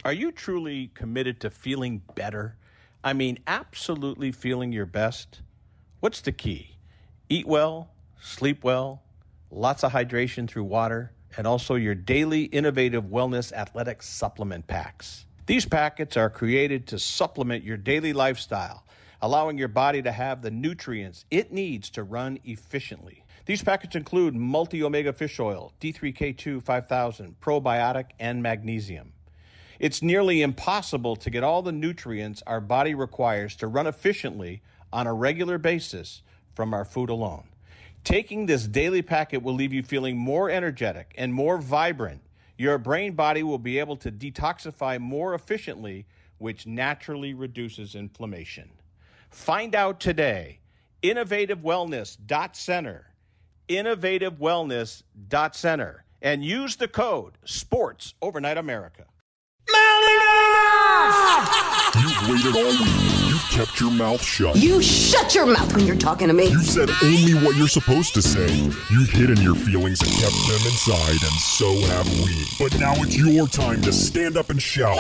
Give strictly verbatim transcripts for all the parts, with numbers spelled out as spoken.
Are you truly committed to feeling better? I mean, absolutely feeling your best? What's the key? Eat well, sleep well, lots of hydration through water, and also your daily innovative wellness athletic supplement packs. These packets are created to supplement your daily lifestyle, allowing your body to have the nutrients it needs to run efficiently. These packets include multi-omega fish oil, D three K two five thousand, probiotic, and magnesium. It's nearly impossible to get all the nutrients our body requires to run efficiently on a regular basis from our food alone. Taking this daily packet will leave you feeling more energetic and more vibrant. Your brain body will be able to detoxify more efficiently, which naturally reduces inflammation. Find out today. innovative wellness dot center. innovative wellness dot center. And use the code SPORTS Overnight America. You've waited all week. You've kept your mouth shut. You shut your mouth when you're talking to me. You've said only what you're supposed to say. You've hidden your feelings and kept them inside, and so have we. But now it's your time to stand up and shout.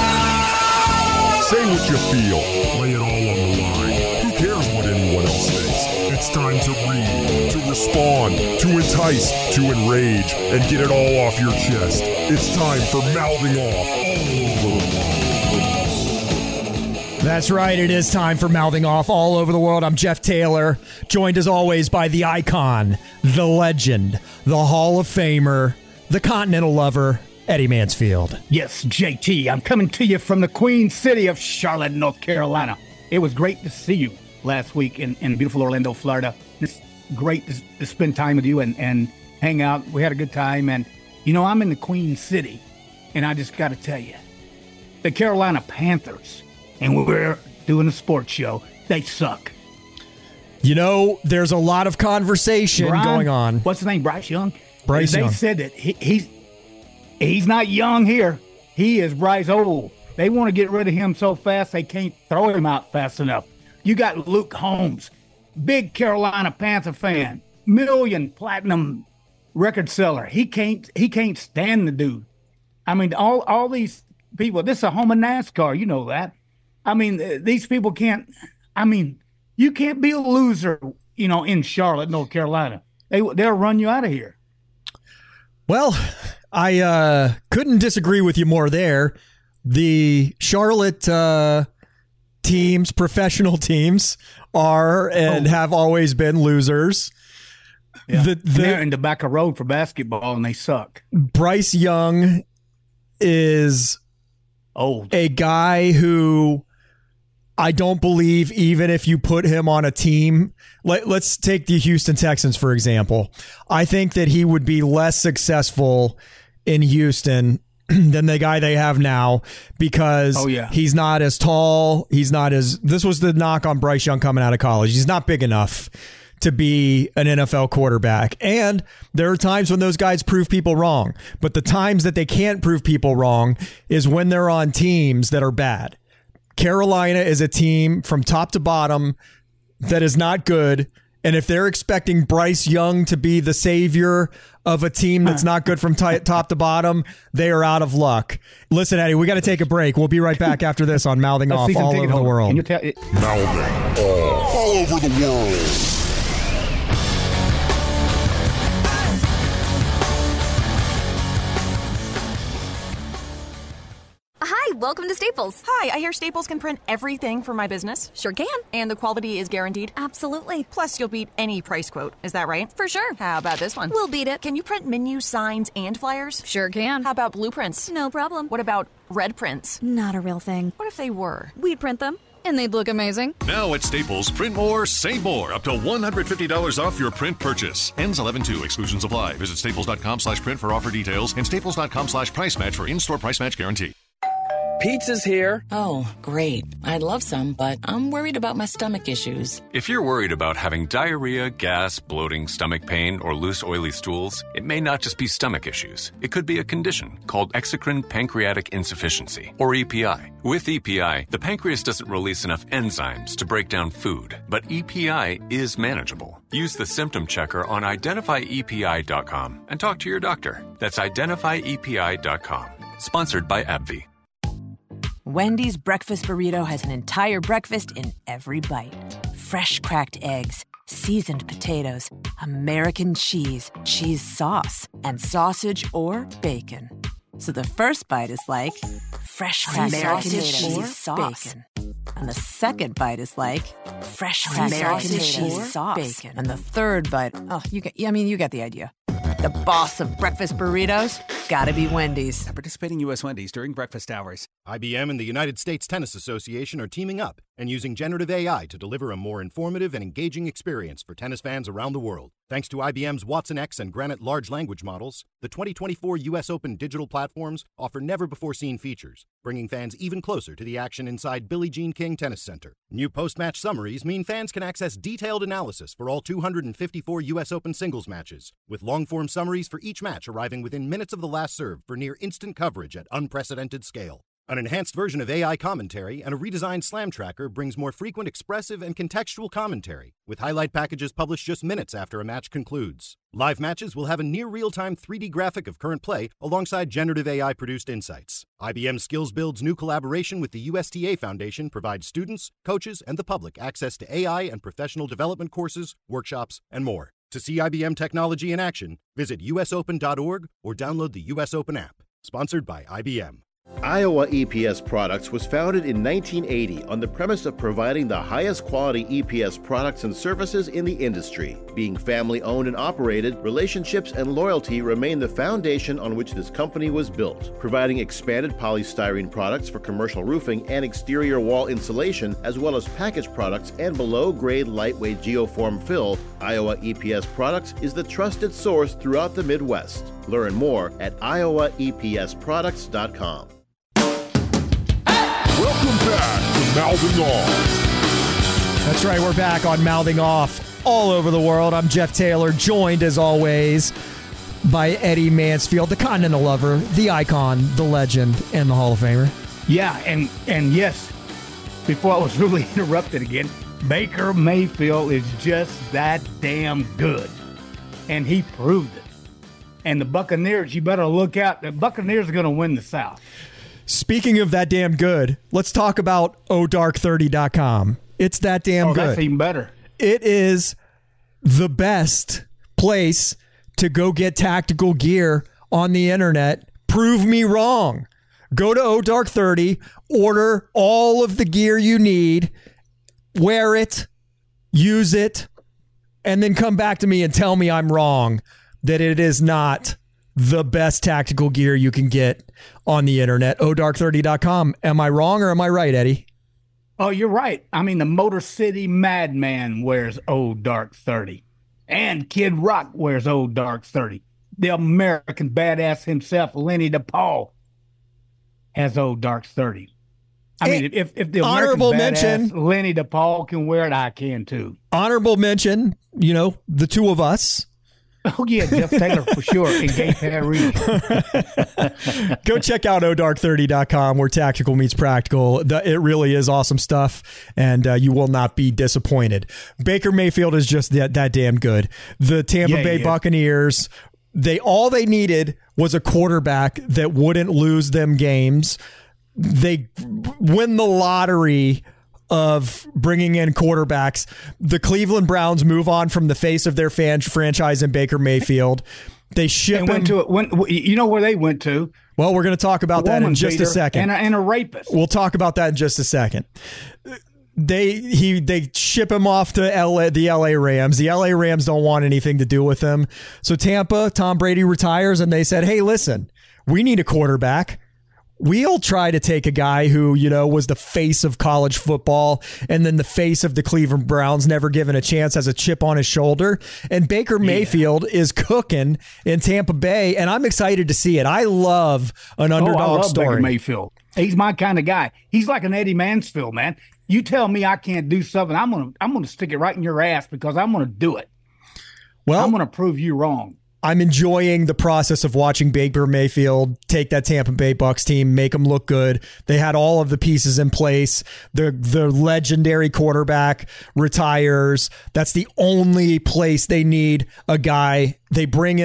Say what you feel. Lay it all on the line. Who cares what anyone else thinks? It's time to read, to respond, to entice, to enrage, and get it all off your chest. It's time for Mouthing Off all over the world. That's right. It is time for Mouthing Off all over the world. I'm Jeff Taylor, joined as always by the icon, the legend, the Hall of Famer, the Continental Lover, Eddie Mansfield. Yes, J T, I'm coming to you from the Queen City of Charlotte, North Carolina. It was great to see you last week in, in beautiful Orlando, Florida. It's great to, to spend time with you and, and hang out. We had a good time. And, you know, I'm in the Queen City, and I just got to tell you, the Carolina Panthers, and we're doing a sports show, they suck. You know, there's a lot of conversation Brian, going on. What's his name, Bryce Young? Bryce they Young. They said that he, he's, he's not young here. He is Bryce old. They want to get rid of him so fast they can't throw him out fast enough. You got Luke Holmes, big Carolina Panther fan, million platinum record seller. He can't he can't stand the dude. I mean, all all these people. This is a home of NASCAR. You know that. I mean, these people can't. I mean, you can't be a loser. You know, in Charlotte, North Carolina, they they'll run you out of here. Well, I uh, couldn't disagree with you more there. The Charlotte uh, teams, professional teams, are and oh. have always been losers. Yeah. The, the, they're in the back of road for basketball, and they suck. Bryce Young is old. A guy who I don't believe, even if you put him on a team, let, let's take the Houston Texans, for example. I think that he would be less successful in Houston than the guy they have now because oh, yeah. he's not as tall. He's not as, this was the knock on Bryce Young coming out of college. He's not big enough to be an N F L quarterback. And there are times when those guys prove people wrong. But the times that they can't prove people wrong is when they're on teams that are bad. Carolina is a team from top to bottom that is not good. And if they're expecting Bryce Young to be the savior of a team that's not good from t- top to bottom, they are out of luck. Listen, Eddie, we got to take a break. We'll be right back after this on Mouthing Off all over the world. Can you tell it? Mouthing Off all over the world. Hi, welcome to Staples. Hi, I hear Staples can print everything for my business. Sure can. And the quality is guaranteed? Absolutely. Plus, you'll beat any price quote. Is that right? For sure. How about this one? We'll beat it. Can you print menus, signs, and flyers? Sure can. How about blueprints? No problem. What about red prints? Not a real thing. What if they were? We'd print them. And they'd look amazing. Now at Staples, print more, save more. Up to one hundred fifty dollars off your print purchase. Ends eleven two. Exclusions apply. Visit staples.com slash print for offer details and staples.com slash price match for in-store price match guarantee. Pizza's here. Oh, great. I'd love some, but I'm worried about my stomach issues. If you're worried about having diarrhea, gas, bloating, stomach pain, or loose, oily stools, it may not just be stomach issues. It could be a condition called exocrine pancreatic insufficiency, or E P I. With E P I, the pancreas doesn't release enough enzymes to break down food, but E P I is manageable. Use the symptom checker on identify E P I dot com and talk to your doctor. That's identify E P I dot com. Sponsored by AbbVie. Wendy's breakfast burrito has an entire breakfast in every bite. Fresh cracked eggs, seasoned potatoes, American cheese, cheese sauce, and sausage or bacon. So the first bite is like fresh cracked American cheese sauce. Bacon. And the second bite is like fresh American cheese sauce. Bacon. And the third bite, oh, you get, I mean, you get the idea. The boss of breakfast burritos, gotta be Wendy's. At participating U S Wendy's during breakfast hours. I B M and the United States Tennis Association are teaming up and using generative A I to deliver a more informative and engaging experience for tennis fans around the world. Thanks to I B M's Watson X and Granite large language models, the twenty twenty-four U S Open digital platforms offer never-before-seen features, bringing fans even closer to the action inside Billie Jean King Tennis Center. New post-match summaries mean fans can access detailed analysis for all two hundred fifty-four U S Open singles matches, with long-form summaries for each match arriving within minutes of the last serve for near-instant coverage at unprecedented scale. An enhanced version of A I commentary and a redesigned Slam Tracker brings more frequent expressive and contextual commentary, with highlight packages published just minutes after a match concludes. Live matches will have a near real-time three D graphic of current play alongside generative A I-produced insights. I B M Skills Build's new collaboration with the U S T A Foundation provides students, coaches, and the public access to A I and professional development courses, workshops, and more. To see I B M technology in action, visit U S open dot org or download the U S Open app. Sponsored by I B M. Iowa E P S Products was founded in nineteen eighty on the premise of providing the highest quality E P S products and services in the industry. Being family-owned and operated, relationships and loyalty remain the foundation on which this company was built. Providing expanded polystyrene products for commercial roofing and exterior wall insulation, as well as packaged products and below-grade lightweight geoform fill, Iowa E P S Products is the trusted source throughout the Midwest. Learn more at iowa e p s products dot com. Welcome back to Mouthing Off. That's right, we're back on Mouthing Off all over the world. I'm Jeff Taylor, joined as always by Eddie Mansfield, the Continental Lover, the icon, the legend, and the Hall of Famer. Yeah, and and yes, before I was really interrupted again, Baker Mayfield is just that damn good. And he proved it. And the Buccaneers, you better look out. The Buccaneers are going to win the South. Speaking of that damn good, let's talk about oh dark thirty dot com. It's that damn oh, good. That's even better. It is the best place to go get tactical gear on the internet. Prove me wrong. Go to oh dark thirty, order all of the gear you need, wear it, use it, and then come back to me and tell me I'm wrong, that it is not the best tactical gear you can get on the internet. oh dark thirty dot com. Am I wrong or am I right, Eddie? Oh, you're right. I mean, the Motor City Madman wears oh dark thirty. And Kid Rock wears oh dark thirty. The American badass himself, Lenny DePaul, has oh dark thirty. I mean, if, if the honorable American mention, badass Lenny DePaul can wear it, I can too. Honorable mention, you know, the two of us. Oh, yeah, Jeff Taylor for sure, and Gay Perry. Go check out oh dark thirty dot com where tactical meets practical. It really is awesome stuff, and uh, you will not be disappointed. Baker Mayfield is just that, that damn good. The Tampa Yeah, Bay yeah. Buccaneers, they all they needed was a quarterback that wouldn't lose them games. They win the lottery of bringing in quarterbacks. The Cleveland Browns move on from the face of their fan franchise in Baker Mayfield. They ship And went him. to it. Went, you know where they went to? Well, we're going to talk about A that in woman just a beater second. And a, and a rapist. We'll talk about that in just a second. They he they ship him off to L A, the L A Rams. The L A Rams don't want anything to do with him. So Tampa, Tom Brady retires, and they said, "Hey, listen, we need a quarterback. We'll try to take a guy who, you know, was the face of college football and then the face of the Cleveland Browns, never given a chance, has a chip on his shoulder." And Baker Mayfield yeah. is cooking in Tampa Bay, and I'm excited to see it. I love an underdog oh, I love story. Baker Mayfield. He's my kind of guy. He's like an Eddie Mansfield, man. You tell me I can't do something, I'm gonna I'm gonna stick it right in your ass because I'm gonna do it. Well, I'm gonna prove you wrong. I'm enjoying the process of watching Baker Mayfield take that Tampa Bay Bucs team, make them look good. They had all of the pieces in place. The the legendary quarterback retires. That's the only place they need a guy. They bring in a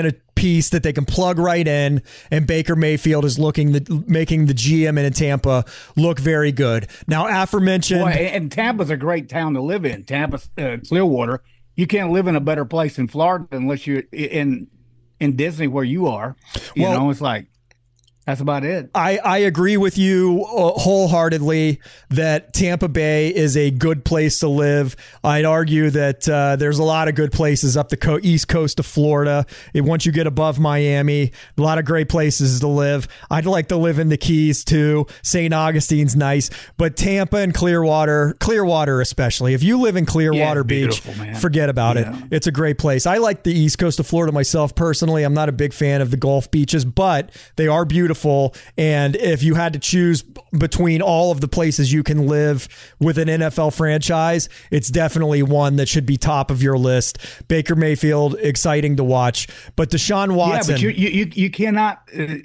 piece that they can plug right in, and Baker Mayfield is looking the, making the G M in Tampa look very good. Now, aforementioned, Boy, and Tampa's a great town to live in. Tampa, uh, Clearwater. You can't live in a better place in Florida unless you're in in Disney where you are. You well, know, it's like. That's about it. I, I agree with you uh, wholeheartedly that Tampa Bay is a good place to live. I'd argue that uh, there's a lot of good places up the co- east coast of Florida. And once you get above Miami, a lot of great places to live. I'd like to live in the Keys too. Saint Augustine's nice. But Tampa and Clearwater, Clearwater especially, if you live in Clearwater yeah, Beach, man. forget about yeah. it. It's a great place. I like the east coast of Florida myself personally. I'm not a big fan of the Gulf beaches, but they are beautiful. And if you had to choose between all of the places you can live with an N F L franchise, it's definitely one that should be top of your list. Baker Mayfield, exciting to watch. But Deshaun Watson. Yeah, but you you, you cannot uh,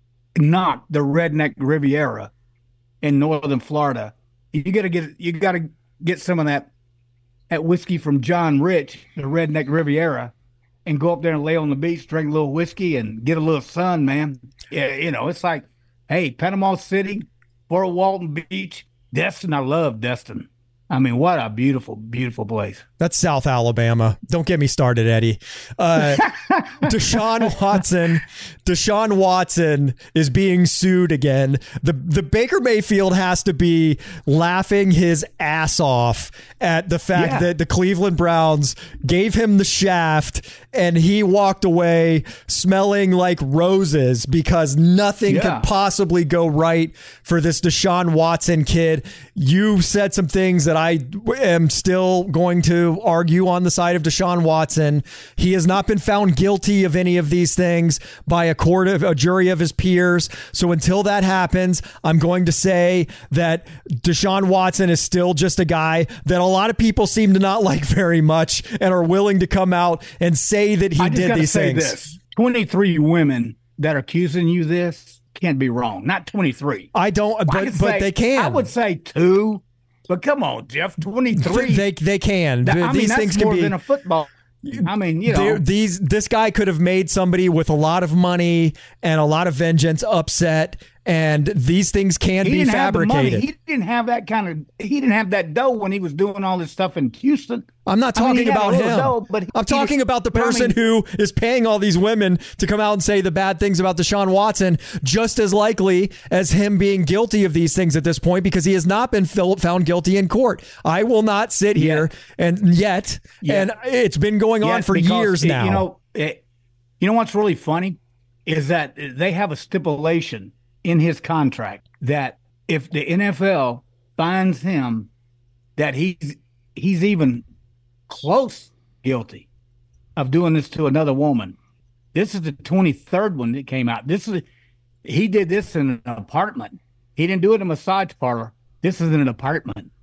knock the Redneck Riviera in northern Florida. You got to get you got to get some of that that whiskey from John Rich, the Redneck Riviera, and go up there and lay on the beach, drink a little whiskey, and get a little sun, man. Yeah, you know, it's like, hey, Panama City, Fort Walton Beach, Destin. I love Destin. I mean, what a beautiful, beautiful place. That's South Alabama. Don't get me started, Eddie. Uh, Deshaun Watson, Deshaun Watson is being sued again. The the Baker Mayfield has to be laughing his ass off at the fact Yeah. that the Cleveland Browns gave him the shaft and he walked away smelling like roses because nothing Yeah. could possibly go right for this Deshaun Watson kid. You said some things that I am still going to argue on the side of Deshaun Watson. He has not been found guilty of any of these things by a court of a jury of his peers. So until that happens, I'm going to say that Deshaun Watson is still just a guy that a lot of people seem to not like very much and are willing to come out and say that he I just did gotta these say things. This. twenty-three women that are accusing you this can't be wrong. Not twenty-three. I don't, I but, could but say- they can. I would say two, but come on, Jeff, twenty-three. They, they can. That- I mean, These that's things more can be. than a football. I mean, you know. There- these this guy could have made somebody with a lot of money and a lot of vengeance upset, and these things can he be didn't have the money. fabricated. He didn't have that kind of. He didn't have that dough when he was doing all this stuff in Houston. I'm not I mean, talking he had a about little him. dough, but I'm he talking was- about the but I person mean- who is paying all these women to come out and say the bad things about Deshaun Watson, just as likely as him being guilty of these things at this point, because he has not been fil- found guilty in court. I will not sit here and yet, Yeah. and it's been going on Yes, for because, years now. You know, it, you know what's really funny is that they have a stipulation in his contract that if the N F L finds him that he's he's even close guilty of doing this to another woman. This is the twenty-third one that came out. This is he did this in an apartment. He didn't do it in a massage parlor. This is in an apartment.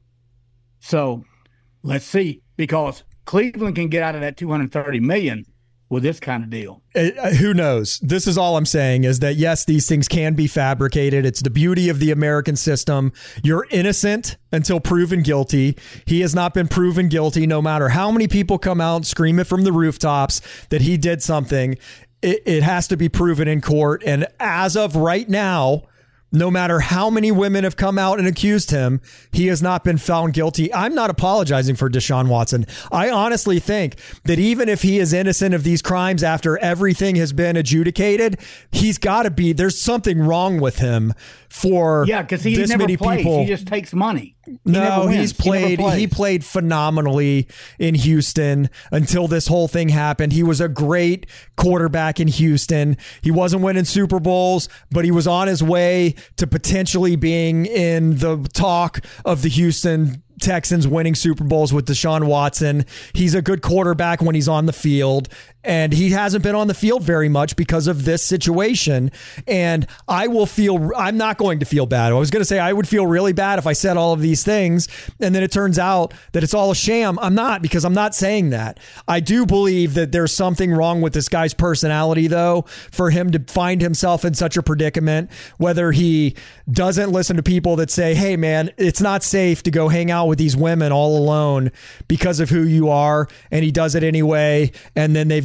So let's see, because Cleveland can get out of that two hundred thirty million with this kind of deal. Uh, who knows? This is all I'm saying is that, yes, these things can be fabricated. It's the beauty of the American system. You're innocent until proven guilty. He has not been proven guilty, no matter how many people come out and scream it from the rooftops that he did something. It, it has to be proven in court. And as of right now, no matter how many women have come out and accused him, he has not been found guilty. I'm not apologizing for Deshaun Watson. I honestly think that even if he is innocent of these crimes after everything has been adjudicated, he's got to be, there's something wrong with him for Yeah, because he this never many plays. people. He just takes money. He No, never wins. he's He never played. plays. He played phenomenally in Houston until this whole thing happened. He was a great quarterback in Houston. He wasn't winning Super Bowls, but he was on his way to potentially being in the talk of the Houston Texans winning Super Bowls with Deshaun Watson. He's a good quarterback when he's on the field, and he hasn't been on the field very much because of this situation. And I will feel, I'm not going to feel bad. I was going to say I would feel really bad if I said all of these things and then it turns out that it's all a sham. I'm not, because I'm not saying that. I do believe that there's something wrong with this guy's personality, though, for him to find himself in such a predicament, whether he doesn't listen to people that say, hey, man, it's not safe to go hang out with these women all alone because of who you are, and he does it anyway, and then they've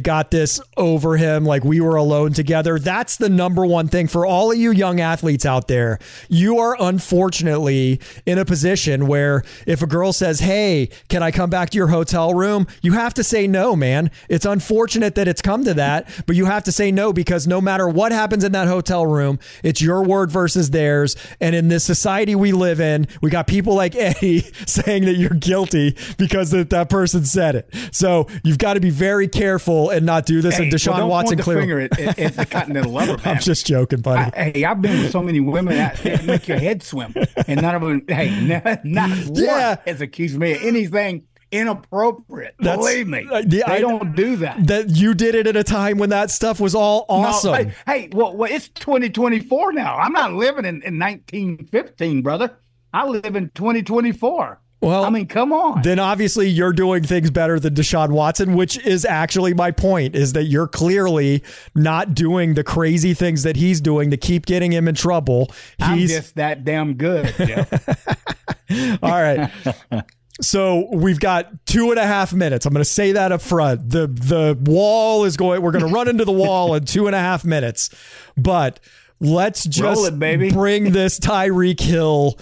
got this over him, like we were alone together. That's the number one thing for all of you young athletes out there. You are unfortunately in a position where if a girl says, hey, can I come back to your hotel room? You have to say no, man. It's unfortunate that it's come to that, but you have to say no, because no matter what happens in that hotel room, it's your word versus theirs. And in this society we live in, we got people like Eddie saying that you're guilty because that, that person said it. So you've got to be very careful and not do this. Hey, and Deshaun well, don't Watson point the clearly. finger at, at, at the Continental Lumber Baron. I'm just joking, buddy. I, hey, I've been with so many women that, that make your head swim, and none of them. Hey, not, not Yeah. one has accused me of anything inappropriate. That's- Believe me, uh, the- they I- don't do that. That you did it at a time when that stuff was all awesome. No, hey, hey well, well, it's twenty twenty-four now. I'm not living in, in nineteen fifteen, brother. I live in twenty twenty-four. Well, I mean, come on. Then obviously you're doing things better than Deshaun Watson, which is actually my point, is that you're clearly not doing the crazy things that he's doing to keep getting him in trouble. I'm He's just that damn good, Jeff. all right. So we've got two and a half minutes. I'm going to say that up front. The the wall is going, we're going to run into the wall in two and a half minutes. But let's Roll just it, baby. bring this Tyreek Hill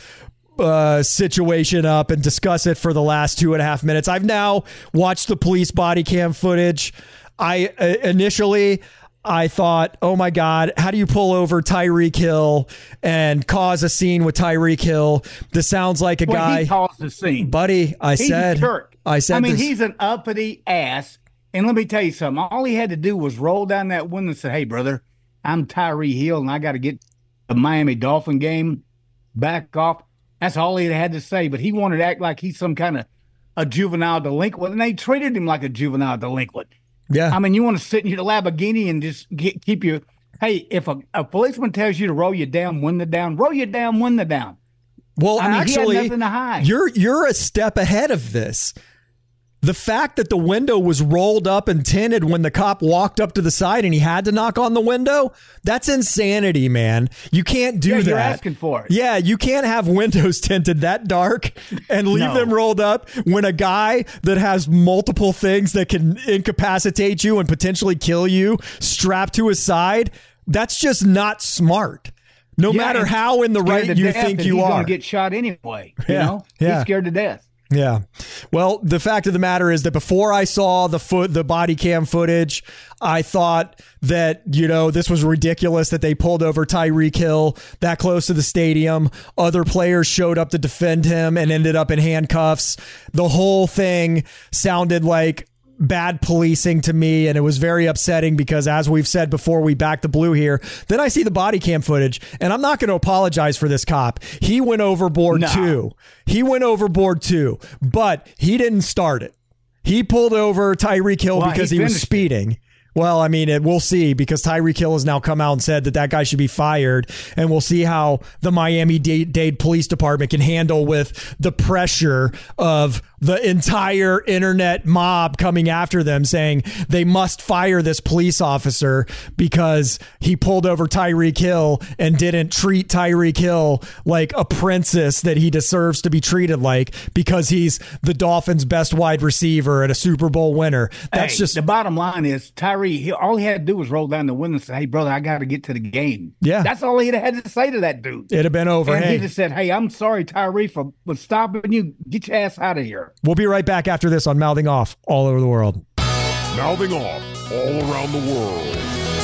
uh, situation up and discuss it for the last two and a half minutes. I've now watched the police body cam footage. I uh, initially... I thought, oh my God, how do you pull over Tyreek Hill and cause a scene with Tyreek Hill? This sounds like a Well, guy. he caused the scene. Buddy, I He's said, a jerk. I said, I mean, this- he's an uppity ass. And let me tell you something. All he had to do was roll down that window and say, hey, brother, I'm Tyree Hill, and I got to get the Miami Dolphin game. Back off. That's all he had to say. But he wanted to act like he's some kind of a juvenile delinquent, and they treated him like a juvenile delinquent. Yeah. I mean, you want to sit in your Lamborghini and just get, keep your, hey, if a, a policeman tells you to roll your damn window down, roll your damn window down. Well, I mean, actually, he had nothing to hide. you're you're a step ahead of this. The fact that the window was rolled up and tinted when the cop walked up to the side and he had to knock on the window, that's insanity, man. You can't do Yeah, that. you're asking for it. Yeah, you can't have windows tinted that dark and leave No. them rolled up when a guy that has multiple things that can incapacitate you and potentially kill you strapped to his side. That's just not smart. No Yeah, matter and how in the scared right to you death think that you he's are. going to get shot anyway. You Yeah, know, yeah. he's scared to death. Yeah. Well, the fact of the matter is that before I saw the foot, the body cam footage, I thought that, you know, this was ridiculous that they pulled over Tyreek Hill that close to the stadium. Other players showed up to defend him and ended up in handcuffs. The whole thing sounded like bad policing to me, and it was very upsetting because, as we've said before, we back the blue here. Then I see the body cam footage, and I'm not going to apologize for this cop. He went overboard No. too. He went overboard too, but he didn't start it. He pulled over Tyreek Hill Well, because he he, was finished it. speeding. Well, I mean, it, we'll see, because Tyreek Hill has now come out and said that that guy should be fired, and we'll see how the Miami-Dade Police Department can handle with the pressure of the entire internet mob coming after them, saying they must fire this police officer because he pulled over Tyreek Hill and didn't treat Tyreek Hill like a princess that he deserves to be treated like, because he's the Dolphins' best wide receiver and a Super Bowl winner. That's Hey, just the bottom line is Tyree. He, all he had to do was roll down the window and say, "Hey, brother, I got to get to the game." Yeah. That's all he had to say to that dude. It'd have been over. And Hey, he just said, "Hey, I'm sorry, Tyree, for, for stopping you. Get your ass out of here." we'll be right back after this on Mouthing Off all over the world. Mouthing off all around the world.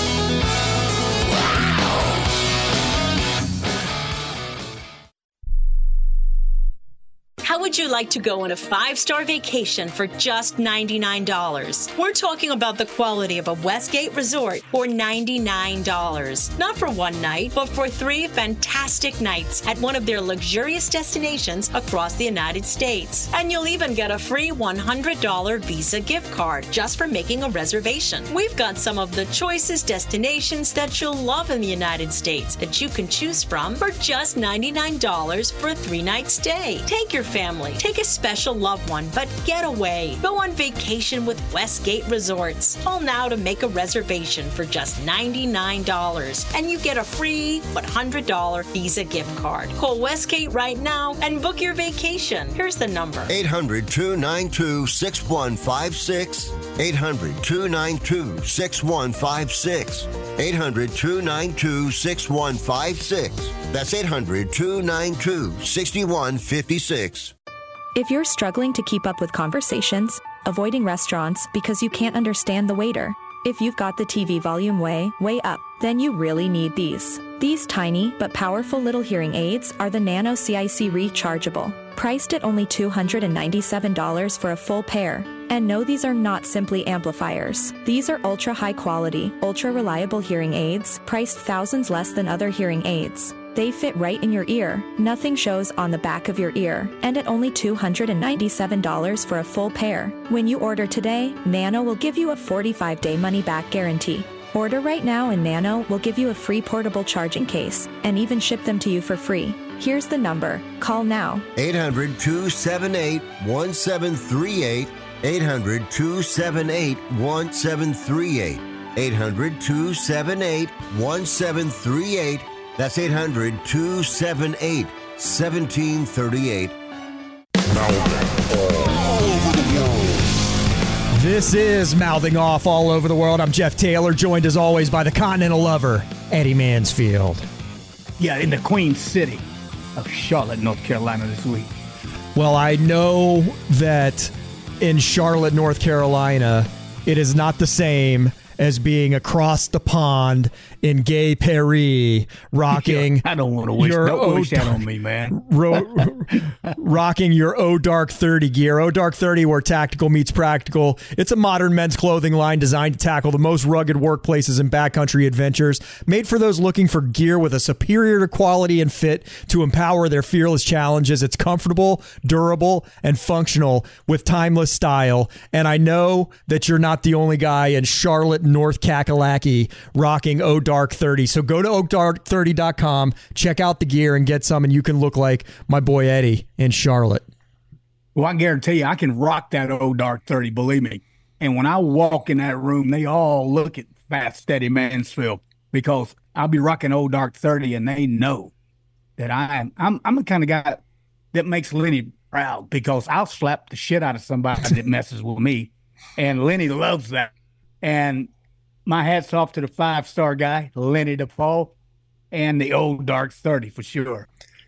How would you like to go on a five-star vacation for just ninety-nine dollars? We're talking about the quality of a Westgate resort for ninety-nine dollars. Not for one night, but for three fantastic nights at one of their luxurious destinations across the United States. And you'll even get a free one hundred dollars Visa gift card just for making a reservation. We've got some of the choicest destinations that you'll love in the United States that you can choose from for just ninety-nine dollars for a three-night stay. Take your family family. Take a special loved one, but get away. Go on vacation with Westgate Resorts. Call now to make a reservation for just ninety-nine dollars, and you get a free one hundred dollars Visa gift card. Call Westgate right now and book your vacation. Here's the number. eight hundred, two nine two, six one five six. eight hundred, two nine two, six one five six. eight hundred, two nine two, six one five six. That's eight hundred, two nine two, six one five six. If you're struggling to keep up with conversations, avoiding restaurants because you can't understand the waiter, if you've got the T V volume way, way up, then you really need these. These tiny but powerful little hearing aids are the Nano C I C Rechargeable, priced at only two hundred ninety-seven dollars for a full pair. And no, these are not simply amplifiers. These are ultra high quality, ultra reliable hearing aids, priced thousands less than other hearing aids. They fit right in your ear, nothing shows on the back of your ear, and at only two hundred ninety-seven dollars for a full pair. When you order today, Nano will give you a forty-five day money-back guarantee. Order right now and Nano will give you a free portable charging case and even ship them to you for free. Here's the number. Call now. eight hundred, two seven eight, one seven three eight. eight hundred, two seven eight, one seven three eight. eight hundred, two seven eight, one seven three eight. That's eight hundred, two seven eight, one seven three eight. This is Mouthing Off All Over the World. I'm Jeff Taylor, joined as always by the Continental Lover, Eddie Mansfield. Yeah, in the Queen City of Charlotte, North Carolina this week. Well, I know that in Charlotte, North Carolina, it is not the same as being across the pond in Gay Paris, rocking. Yeah, I don't want to wish, don't wish that on me, man. ro- rocking your O Dark thirty gear. O Dark thirty, where tactical meets practical. It's a modern men's clothing line designed to tackle the most rugged workplaces and backcountry adventures. Made for those looking for gear with a superior quality and fit to empower their fearless challenges. It's comfortable, durable, and functional with timeless style. And I know that you're not the only guy in Charlotte, North Kakalaki rocking O Dark thirty. So go to O Dark thirty dot com, check out the gear, and get some, and you can look like my boy Eddie in Charlotte. Well, I guarantee you, I can rock that O Dark thirty, believe me. And when I walk in that room, they all look at Fast Steady Mansfield because I'll be rocking O Dark thirty, and they know that I, I'm I'm the kind of guy that makes Lenny proud because I'll slap the shit out of somebody that messes with me, and Lenny loves that. And my hat's off to the five-star guy, Lenny DePaul, and the O Dark thirty for sure.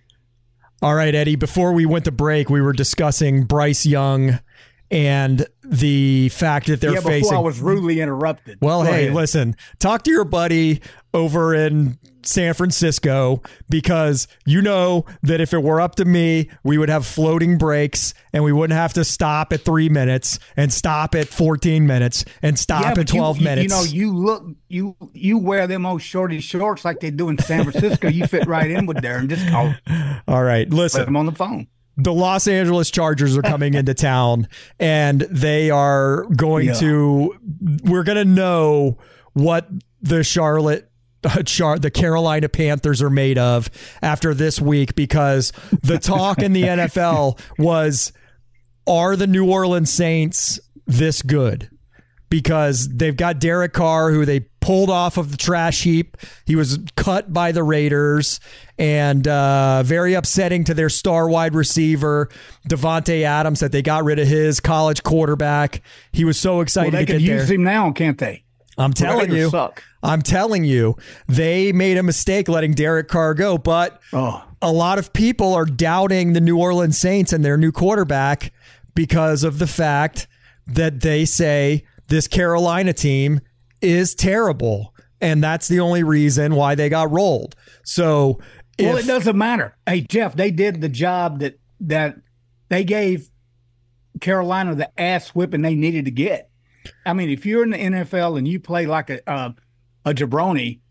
All right, Eddie, before we went to break, we were discussing Bryce Young and the fact that they're yeah, before facing... I was rudely interrupted. Well, Go hey, ahead. listen, talk to your buddy over in San Francisco because you know that if it were up to me, we would have floating breaks and we wouldn't have to stop at three minutes and stop at fourteen minutes and stop yeah, at twelve you, minutes. You know, you look, you you wear them old shorty shorts like they do in San Francisco. You fit right in with there and just call. All right, listen. Put them on the phone. The Los Angeles Chargers are coming into town, and they are going Yeah. to. We're going to know what the Charlotte. Uh, Char- the Carolina Panthers are made of after this week because the talk in the N F L was, are the New Orleans Saints this good? Because they've got Derek Carr, who they pulled off of the trash heap. He was cut by the Raiders, and uh, very upsetting to their star wide receiver, Devontae Adams, that they got rid of his college quarterback. He was so excited Well, they to could get use there. him now, can't they? I'm telling Raiders you, suck. I'm telling you, they made a mistake letting Derek Carr go, but oh. a lot of people are doubting the New Orleans Saints and their new quarterback because of the fact that they say this Carolina team is terrible, and that's the only reason why they got rolled. So, well, if, it doesn't matter. Hey, Jeff, they did the job that that they gave Carolina the ass whipping they needed to get. I mean, if you're in the N F L and you play like a uh, a jabroni,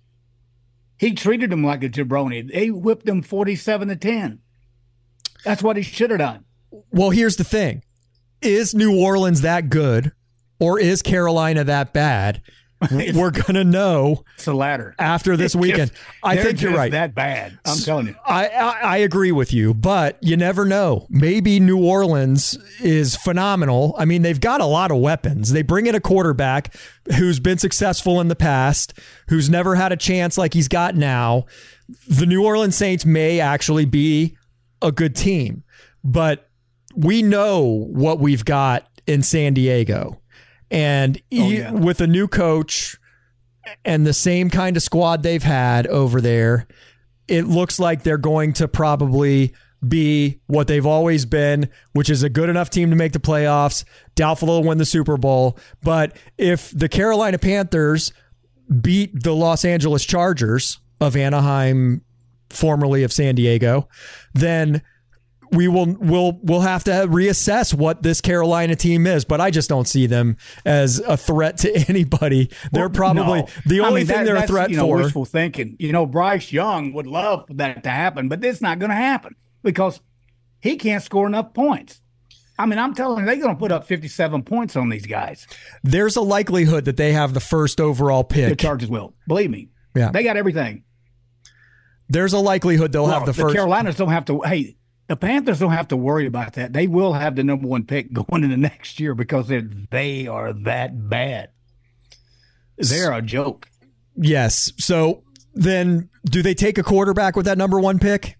he treated them like a jabroni. They whipped them forty-seven to ten. That's what he should have done. Well, here's the thing. Is New Orleans that good, or is Carolina that bad? We're going to know it's a ladder. after this It's weekend. just- I they're think you're just right. that bad. I'm telling you. I, I I agree with you, but you never know. Maybe New Orleans is phenomenal. I mean, they've got a lot of weapons. They bring in a quarterback who's been successful in the past, who's never had a chance like he's got now. The New Orleans Saints may actually be a good team, but we know what we've got in San Diego. And Oh, yeah. with a new coach and the same kind of squad they've had over there, it looks like they're going to probably be what they've always been, which is a good enough team to make the playoffs, doubtful to win the Super Bowl. But if the Carolina Panthers beat the Los Angeles Chargers of Anaheim, formerly of San Diego, then we will we'll we'll have to reassess what this Carolina team is. But I just don't see them as a threat to anybody. They're Well, probably no. the I only mean, thing that- they're a that's, threat you know, for. Wishful thinking. You know, Bryce Young would love for that to happen, but it's not going to happen because he can't score enough points. I mean, I'm telling you, they're going to put up fifty-seven points on these guys. There's a likelihood that they have the first overall pick. The Chargers will. Believe me. Yeah. They got everything. There's a likelihood they'll Well, have the, the first. Carolinas don't have to. Hey, the Panthers don't have to worry about that. They will have the number one pick going into next year because they're, they are that bad. They're a joke. Yes. So then do they take a quarterback with that number one pick?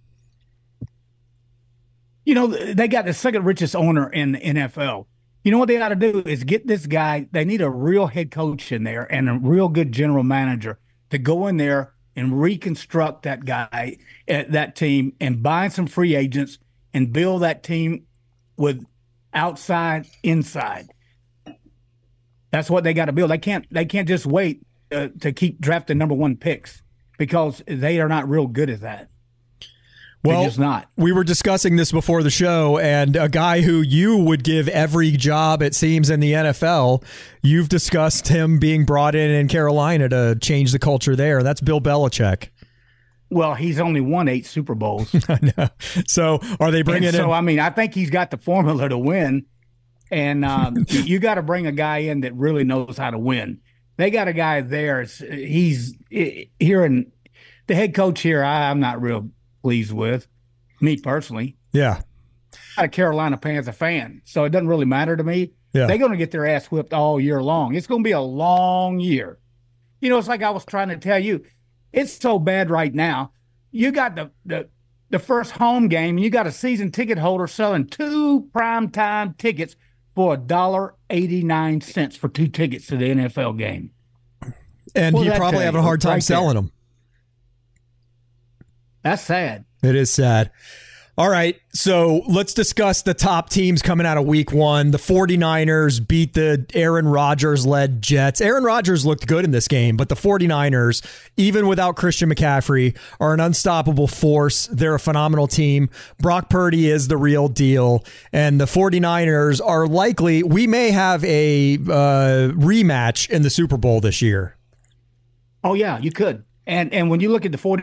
You know, they got the second richest owner in the N F L. You know what they got to do is get this guy. They need a real head coach in there and a real good general manager to go in there and reconstruct that guy, uh, that team, and buy some free agents and build that team with outside, inside. That's what they got to build. They can't. They can't just wait uh, to keep drafting number one picks because they are not real good at that. Well, They're just not. We were discussing this before the show, and a guy who you would give every job, it seems, in the N F L, you've discussed him being brought in in Carolina to change the culture there. That's Bill Belichick. Well, he's only won eight Super Bowls. I know. So are they bringing And so, in? I mean, I think he's got the formula to win. And um, you, you got to bring a guy in that really knows how to win. They got a guy there. It's, he's here, and the head coach here, I, I'm not real pleased with, me personally. Yeah. I'm not a Carolina Panther fan, so it doesn't really matter to me. Yeah. They're going to get their ass whipped all year long. It's going to be a long year. You know, it's like I was trying to tell you. It's so bad right now. You got the the, the first home game, and you got a season ticket holder selling two primetime tickets for a dollar eighty-nine cents for two tickets to the N F L game. And Well, he'd that probably tell have a you hard time right there. selling them. That's sad. It is sad. All right, so let's discuss the top teams coming out of week one. The 49ers beat the Aaron Rodgers-led Jets. Aaron Rodgers looked good in this game, but the 49ers, even without Christian McCaffrey, are an unstoppable force. They're a phenomenal team. Brock Purdy is the real deal, and the 49ers are likely, we may have a uh, rematch in the Super Bowl this year. Oh, yeah, you could. And and when you look at the 40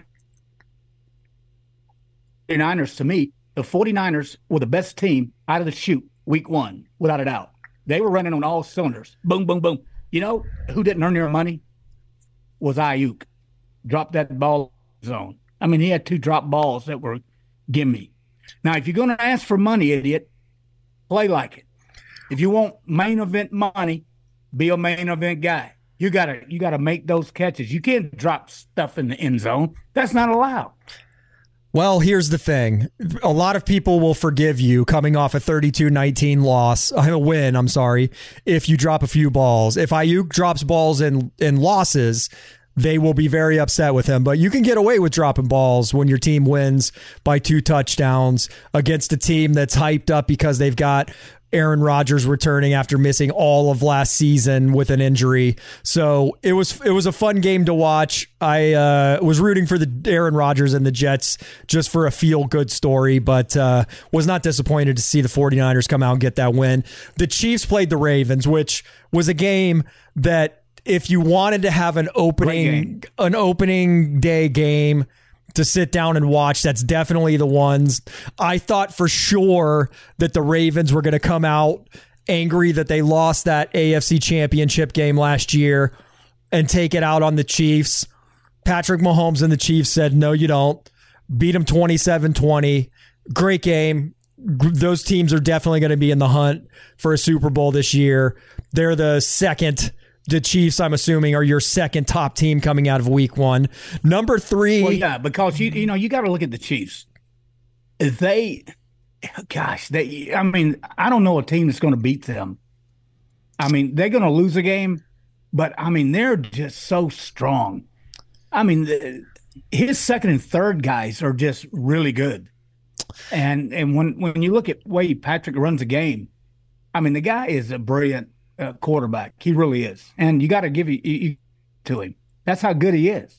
49ers, to me, the 49ers were the best team out of the chute week one, without a doubt. They were running on all cylinders. Boom, boom, boom. You know who didn't earn their money? Was Ayuk. Dropped that ball zone. I mean, he had two drop balls that were gimme. Now, if you're going to ask for money, idiot, play like it. If you want main event money, be a main event guy. You gotta you gotta make those catches. You can't drop stuff in the end zone. That's not allowed. Well, here's the thing. A lot of people will forgive you coming off a thirty-two nineteen loss, a win, I'm sorry, if you drop a few balls. If Ayuk drops balls in, in losses, they will be very upset with him. But you can get away with dropping balls when your team wins by two touchdowns against a team that's hyped up because they've got Aaron Rodgers returning after missing all of last season with an injury. So it was it was a fun game to watch. I uh, was rooting for the Aaron Rodgers and the Jets just for a feel-good story, but uh, was not disappointed to see the 49ers come out and get that win. The Chiefs played the Ravens, which was a game that if you wanted to have an opening an opening day game to sit down and watch, that's definitely the ones. I thought for sure that the Ravens were going to come out angry that they lost that A F C Championship game last year. and take it out on the Chiefs. Patrick Mahomes and the Chiefs said, no, you don't. Beat them twenty-seven twenty. Great game. Those teams are definitely going to be in the hunt for a Super Bowl this year. They're the second. The Chiefs, I'm assuming, are your second top team coming out of week one. Number three. Well, yeah, because you you know you got to look at the Chiefs. They, gosh, they. I mean, I don't know a team that's going to beat them. I mean, they're going to lose a game, but I mean, they're just so strong. I mean, the, his second and third guys are just really good. And and when, when you look at the way Patrick runs a game, I mean, the guy is a brilliant uh, quarterback. He really is. And you got to give it you, to him. That's how good he is.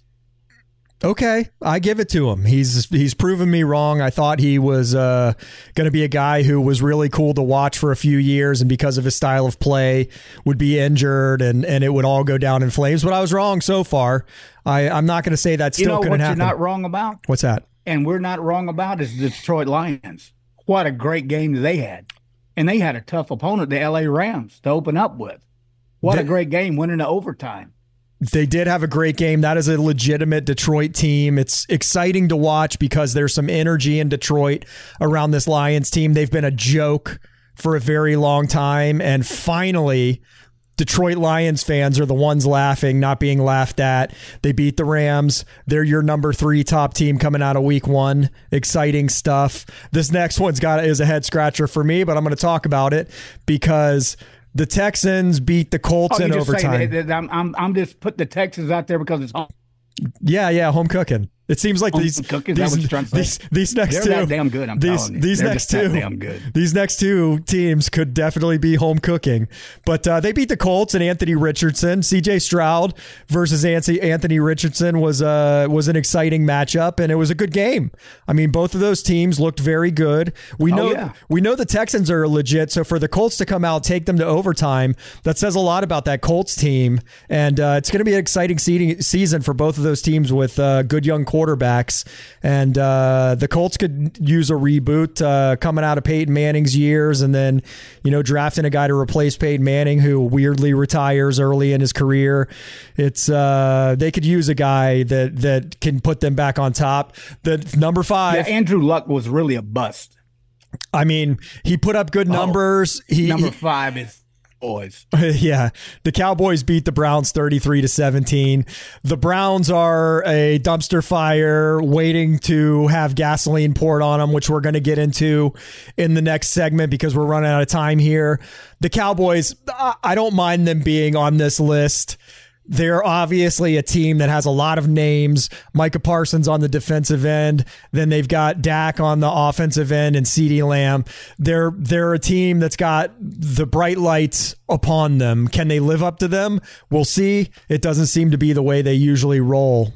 Okay, I give it to him. He's he's proven me wrong. I thought he was uh, going to be a guy who was really cool to watch for a few years, and because of his style of play, would be injured and, and it would all go down in flames. But I was wrong so far. I, I'm not going to say that still you know couldn't what happen. You're not wrong about? What's that? And we're not wrong about is the Detroit Lions. What a great game they had. And they had a tough opponent, the L A Rams, to open up with. What they, a great game, winning to overtime. They did have a great game. That is a legitimate Detroit team. It's exciting to watch because there's some energy in Detroit around this Lions team. They've been a joke for a very long time. And finally, Detroit Lions fans are the ones laughing, not being laughed at. They beat the Rams. They're your number three top team coming out of week one. Exciting stuff. This next one's got is a head scratcher for me, but I'm going to talk about it because the Texans beat the Colts oh, in overtime. That, that I'm, I'm, I'm just putting the Texans out there because it's home. Yeah, yeah, home cooking. It seems like home these cooking, these, these, these these next They're two that damn good. I'm these telling you. these They're next just two that damn good. These next two teams could definitely be home cooking. But uh, they beat the Colts and Anthony Richardson. C J Stroud versus Anthony Richardson was uh was an exciting matchup, and it was a good game. I mean, both of those teams looked very good. We know oh, yeah. we know the Texans are legit. So for the Colts to come out, take them to overtime, that says a lot about that Colts team. And uh, it's going to be an exciting seeding, season for both of those teams with uh, good young quarterbacks. And uh, the Colts could use a reboot uh, coming out of Peyton Manning's years, and then, you know, drafting a guy to replace Peyton Manning who weirdly retires early in his career. It's uh, they could use a guy that that can put them back on top. The number five, yeah, Andrew Luck was really a bust. I mean, he put up good numbers. Oh, he number he, five is. Boys. Yeah. The Cowboys beat the Browns thirty-three to seventeen. The Browns are a dumpster fire waiting to have gasoline poured on them, which we're going to get into in the next segment because we're running out of time here. The Cowboys, I don't mind them being on this list. They're obviously a team that has a lot of names. Micah Parsons on the defensive end. Then they've got Dak on the offensive end and CeeDee Lamb. They're they're a team that's got the bright lights upon them. Can they live up to them? We'll see. It doesn't seem to be the way they usually roll.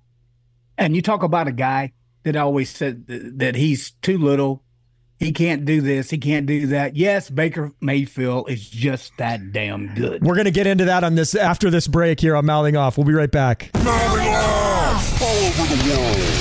And you talk about a guy that always said that he's too little. He can't do this. He can't do that. Yes, Baker Mayfield is just that damn good. We're going to get into that on this after this break here on Mouthing Off. We'll be right back. Mouthing Off all over the world.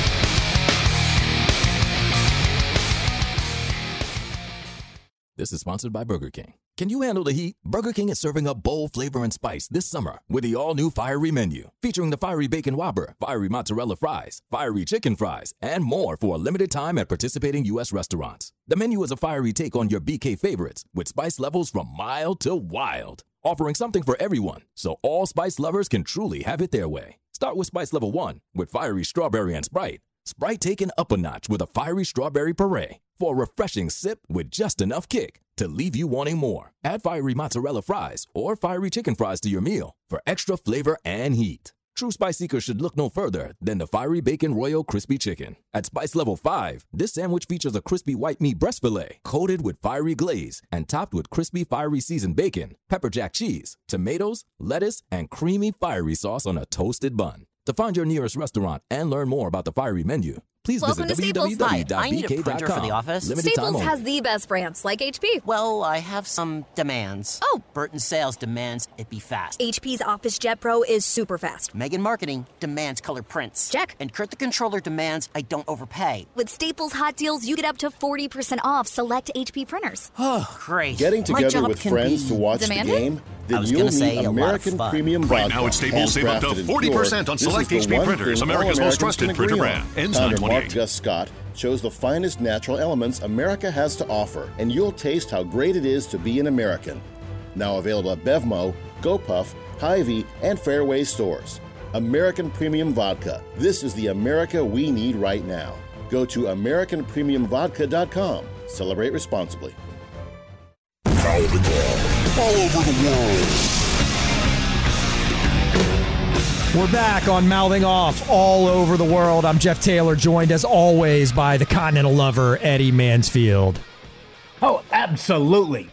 This is sponsored by Burger King. Can you handle the heat? Burger King is serving up bold flavor and spice this summer with the all-new Fiery Menu, featuring the Fiery Bacon Whopper, Fiery Mozzarella Fries, Fiery Chicken Fries, and more for a limited time at participating U S restaurants. The menu is a fiery take on your B K favorites with spice levels from mild to wild, offering something for everyone so all spice lovers can truly have it their way. Start with Spice Level one with Fiery Strawberry and Sprite. Sprite taken up a notch with a Fiery Strawberry Puree for a refreshing sip with just enough kick to leave you wanting more. Add Fiery Mozzarella Fries or Fiery Chicken Fries to your meal for extra flavor and heat. True spice seekers should look no further than the Fiery Bacon Royal Crispy Chicken. At Spice Level five, this sandwich features a crispy white meat breast filet coated with fiery glaze and topped with crispy fiery seasoned bacon, pepper jack cheese, tomatoes, lettuce, and creamy fiery sauce on a toasted bun. To find your nearest restaurant and learn more about the Fiery Menu, please Welcome visit to w w w dot I b need k a dot printer com. for the office. Limited time Staples only. has the best brands, like H P. Well, I have some demands. Oh. Burton Sales demands it be fast. H P's Office Jet Pro is super fast. Megan Marketing demands color prints. Check. And Kurt the Controller demands I don't overpay. With Staples Hot Deals, you get up to forty percent off select H P printers. Oh, great. Getting My together job with can friends be to watch demanding? the game? then was you'll gonna say need a lot of American fun. Premium Right Vodka. now at Staples, save up to Handcrafted and forty percent pure. on This is select the H P one printers, thing all America's most Americans trusted can printer agree brand. on. Ends Founder nine Mark twenty-eight. Gus Scott shows the finest natural elements America has to offer, and you'll taste how great it is to be an American. Now available at Bevmo, GoPuff, Hy-Vee, and Fairway stores. American Premium Vodka. This is the America we need right now. Go to American Premium Vodka dot com. Celebrate responsibly. Mouthing off all over the world. We're back on Mouthing Off all over the world. I'm Jeff Taylor, joined as always by the Continental lover, Eddie Mansfield. Oh, absolutely.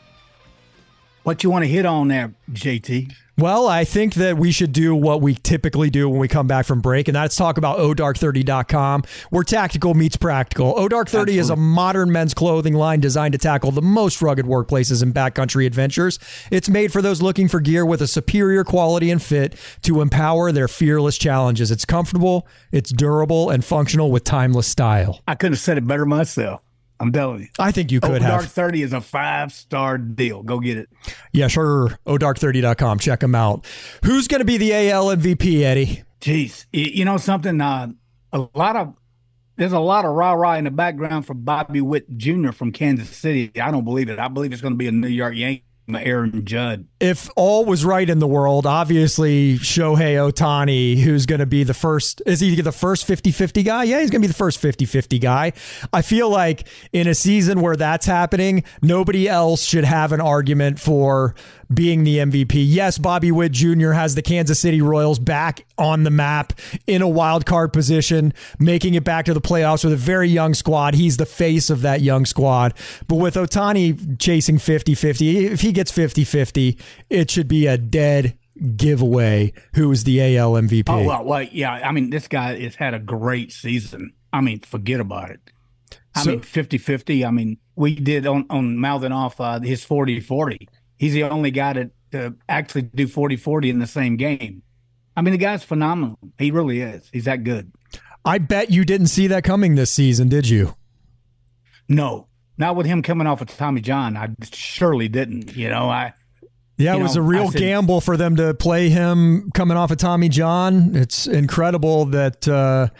What you want to hit on there, J T? Well, I think that we should do what we typically do when we come back from break, and that's talk about O Dark thirty dot com, where tactical meets practical. O Dark thirty Absolutely. Is a modern men's clothing line designed to tackle the most rugged workplaces and backcountry adventures. It's made for those looking for gear with a superior quality and fit to empower their fearless challenges. It's comfortable, it's durable, and functional with timeless style. I couldn't have said it better myself. I'm telling you. I think you could O have. Dark thirty is a five-star deal. Go get it. Yeah, sure. O Dark thirty dot com. Check them out. Who's going to be the A L M V P, Eddie? Jeez. You know something? Uh, a lot of There's a lot of rah-rah in the background for Bobby Witt Junior from Kansas City. I don't believe it. I believe it's going to be a New York Yankee, Aaron Judd. If all was right in the world, obviously Shohei Ohtani, who's going to be the first, is he the first fifty-fifty guy? Yeah, he's going to be the first fifty-fifty guy. I feel like in a season where that's happening, nobody else should have an argument for being the M V P. Yes, Bobby Witt Junior has the Kansas City Royals back on the map in a wild card position, making it back to the playoffs with a very young squad. He's the face of that young squad. But with Ohtani chasing fifty-fifty, if he gets fifty-fifty, it should be a dead giveaway who is the A L M V P. Oh, well, well, yeah. I mean, this guy has had a great season. I mean, forget about it. I so, mean, fifty-fifty. I mean, we did on, on Mouthing Off uh, his forty-forty. He's the only guy to, to actually do forty-forty in the same game. I mean, the guy's phenomenal. He really is. He's that good. I bet you didn't see that coming this season, did you? No. Not with him coming off of Tommy John. I surely didn't. You know, I... Yeah, it was know, a real said, gamble for them to play him coming off of Tommy John. It's incredible that uh,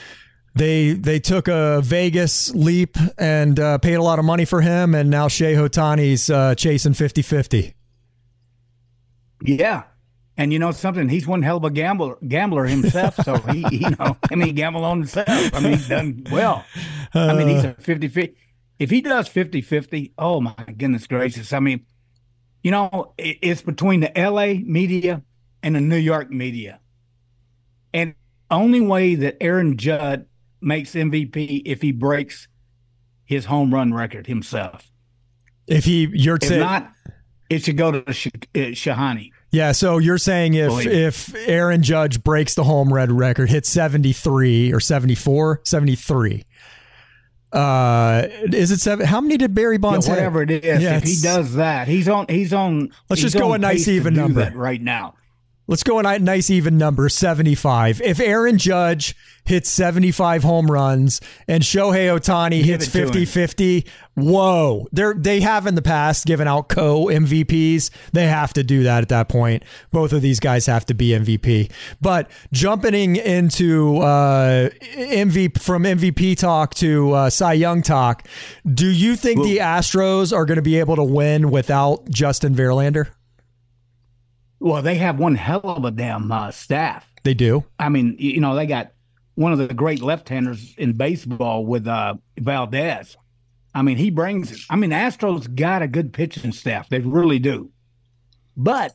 they they took a Vegas leap and uh, paid a lot of money for him, and now Shohei Ohtani's uh, chasing fifty-fifty. Yeah. And you know something? He's one hell of a gambler, gambler himself. So, he, you know, I mean, he gambled on himself. I mean, he's done well. I mean, he's a fifty-fifty. If he does fifty-fifty, oh, my goodness gracious. I mean, you know, it's between the L A media and the New York media. And only way that Aaron Judd makes M V P if he breaks his home run record himself. If he, you're if saying, not, it should go to Sh- uh, Shahani. Yeah, so you're saying if Believe if Aaron Judge breaks the home run record, hits seventy-three or seventy-four, seventy-three. Uh, is it seven? How many did Barry Bonds yeah, whatever hit? it is, Yeah, if he does that, he's on. He's on. Let's he's just go on a nice pace to even do number that right now. Let's go a nice even number, seventy-five. If Aaron Judge hits seventy-five home runs and Shohei Ohtani Give hits it to him. fifty-fifty, whoa. They're, they have in the past given out co-M V Ps. They have to do that at that point. Both of these guys have to be M V P. But jumping into uh, M V P, from M V P talk to uh, Cy Young talk, do you think Well, the Astros are going to be able to win without Justin Verlander? Well, they have one hell of a damn uh, staff. They do. I mean, you know, they got one of the great left-handers in baseball with uh, Valdez. I mean, he brings it. I mean, Astros got a good pitching staff. They really do. But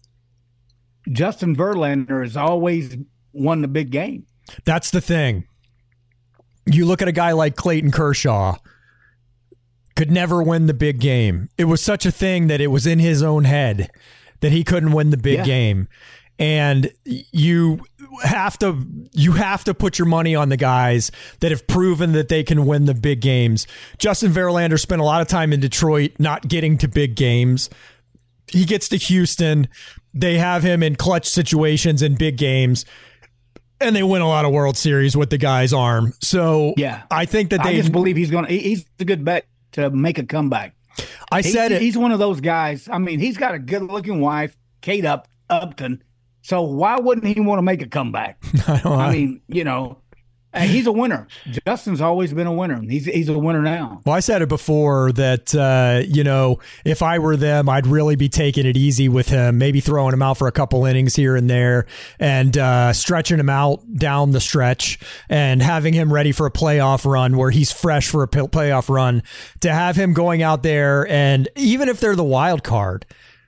Justin Verlander has always won the big game. That's the thing. You look at a guy like Clayton Kershaw, could never win the big game. It was such a thing that it was in his own head that he couldn't win the big Yeah. game. And you have to you have to put your money on the guys that have proven that they can win the big games. Justin Verlander spent a lot of time in Detroit not getting to big games. He gets to Houston. They have him in clutch situations in big games. And they win a lot of World Series with the guy's arm. So Yeah. I think that they I just believe he's going to – he's a good bet to make a comeback. I he, said it. He's one of those guys. I mean, he's got a good-looking wife, Kate Up, Upton. So why wouldn't he want to make a comeback? I, don't, I mean, you know, and he's a winner. Justin's always been a winner. He's he's a winner now. Well, I said it before that, uh, you know, if I were them, I'd really be taking it easy with him, maybe throwing him out for a couple innings here and there and uh, stretching him out down the stretch and having him ready for a playoff run where he's fresh for a playoff run. To have him going out there, and even if they're the wild card,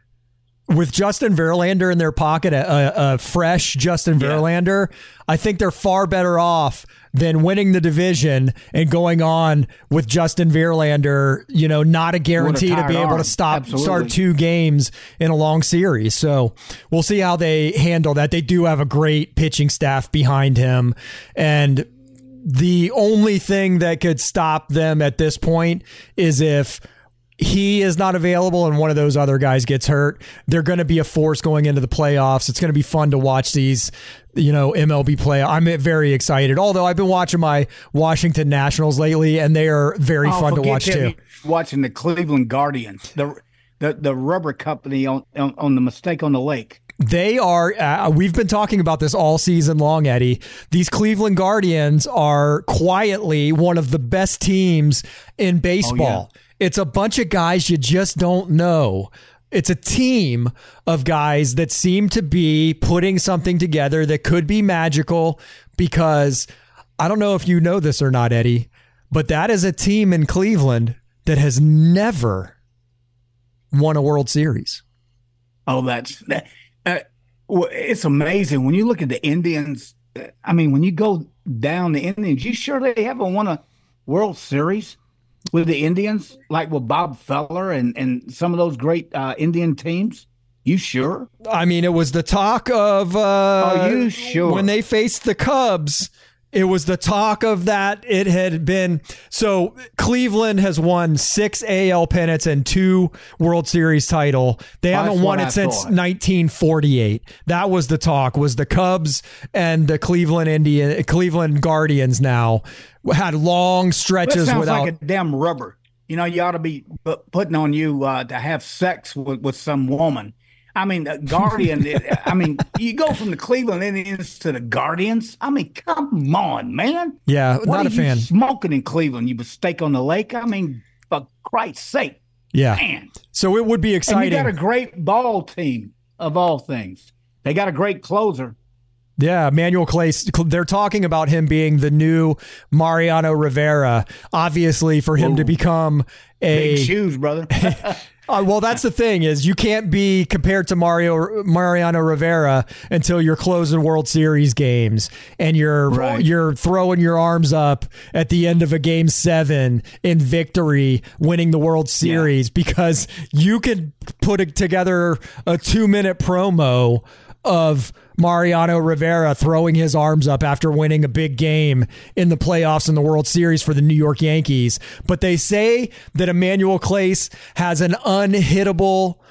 with Justin Verlander in their pocket, a, a fresh Justin Verlander, yeah. I think they're far better off than winning the division and going on with Justin Verlander, you know, not a guarantee a to be able arm. to stop, Absolutely. start two games in a long series. So we'll see how they handle that. They do have a great pitching staff behind him. And the only thing that could stop them at this point is if he is not available and one of those other guys gets hurt. They're going to be a force going into the playoffs. It's going to be fun to watch these, you know, M L B play. I'm very excited. Although I've been watching my Washington Nationals lately, and they are very oh, fun to watch too. Watching the Cleveland Guardians, the the the rubber company on on, on the Mistake on the Lake. They are, uh, we've been talking about this all season long, Eddie. These Cleveland Guardians are quietly one of the best teams in baseball. Oh, yeah. It's a bunch of guys you just don't know. It's a team of guys that seem to be putting something together that could be magical, because I don't know if you know this or not, Eddie, but that is a team in Cleveland that has never won a World Series. Oh, that's that. Uh, it's amazing when you look at the Indians. I mean, when you go down the Indians, you sure they haven't won a World Series with the Indians, like with Bob Feller and, and some of those great uh, Indian teams? You sure? I mean, it was the talk of uh, Are you sure? when they faced the Cubs. It was the talk of that. It had been so Cleveland has won six A L pennants and two World Series title. They That's haven't won what it I since thought. nineteen forty-eight. That was the talk. Was the Cubs and the Cleveland Indian Cleveland Guardians now had long stretches that sounds without like a damn rubber. You know, you ought to be pu- putting on you uh, to have sex with, with some woman. I mean, the Guardian, I mean, you go from the Cleveland Indians to the Guardians. I mean, come on, man. Yeah, what not are a fan. You smoking in Cleveland? You mistake on the lake? I mean, for Christ's sake. Yeah. Man. So it would be exciting. And you got a great ball team, of all things. They got a great closer. Yeah, Manuel Clay, they're talking about him being the new Mariano Rivera, obviously for him Ooh. to become a... Big shoes, brother. Uh, well, that's the thing is you can't be compared to Mario Mariano Rivera until you're closing World Series games and you're right. you're throwing your arms up at the end of a game seven in victory, winning the World Series, yeah. because you could put it together a two minute promo of Mariano Rivera throwing his arms up after winning a big game in the playoffs in the World Series for the New York Yankees. But they say that Emmanuel Clace has an unhittable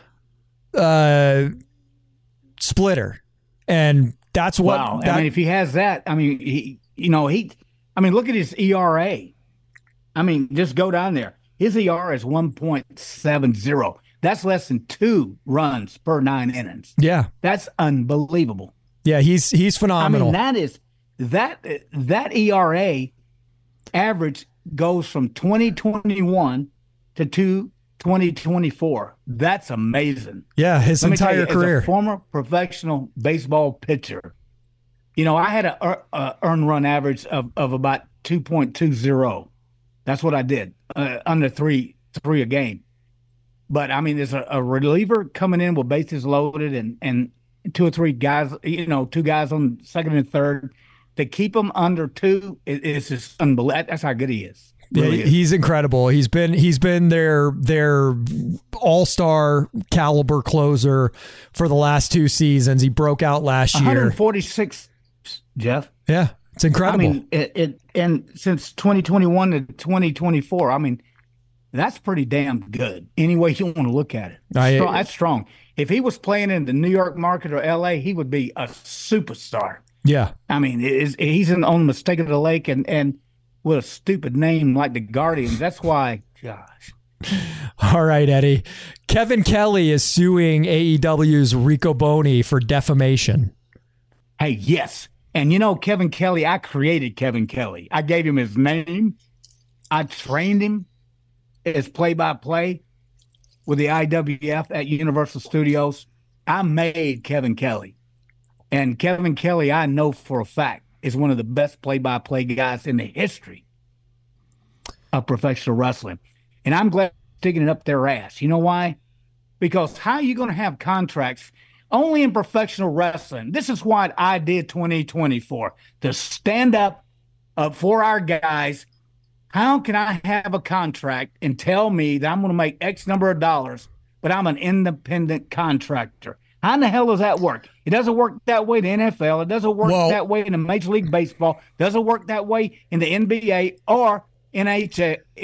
uh, splitter. And that's what... Wow. That, I mean, if he has that, I mean, he, you know, he... I mean, look at his E R A. I mean, just go down there. His E R A is one point seven zero. That's less than two runs per nine innings. Yeah. That's unbelievable. Yeah, he's he's phenomenal. I mean, that is that that E R A average goes from twenty twenty-one to two twenty twenty-four. That's amazing. Yeah, his Let entire me tell you, career. As a former professional baseball pitcher, you know, I had a, a earned run average of, of about two point two zero. That's what I did, uh, under three three a game. But, I mean, there's a, a reliever coming in with bases loaded and, and two or three guys, you know, two guys on second and third. To keep him under two, it, it's just unbelievable. That's how good he is. Really yeah, is. He's incredible. He's been he's been their their all-star caliber closer for the last two seasons. He broke out last year. one forty-six, Jeff. Yeah, it's incredible. I mean, it, it and since twenty twenty-one to twenty twenty-four, I mean, that's pretty damn good. Any way you want to look at it. I, strong, that's strong. If he was playing in the New York market or L A, he would be a superstar. Yeah. I mean, is he's in, on the Mistake of the Lake and, and with a stupid name like the Guardians. That's why, gosh. All right, Eddie. Kevin Kelly is suing A E W's Rico Boni for defamation. Hey, yes. And you know, Kevin Kelly, I created Kevin Kelly. I gave him his name. I trained him as play-by-play with the I W F at Universal Studios. I made Kevin Kelly. And Kevin Kelly, I know for a fact, is one of the best play-by-play guys in the history of professional wrestling. And I'm glad they're sticking it up their ass. You know why? Because how are you going to have contracts only in professional wrestling? This is what I did twenty twenty for, to stand up uh, for our guys. How can I have a contract and tell me that I'm going to make X number of dollars, but I'm an independent contractor? How in the hell does that work? It doesn't work that way in the N F L. It doesn't work well, that way in the Major League Baseball. It doesn't work that way in the N B A or N H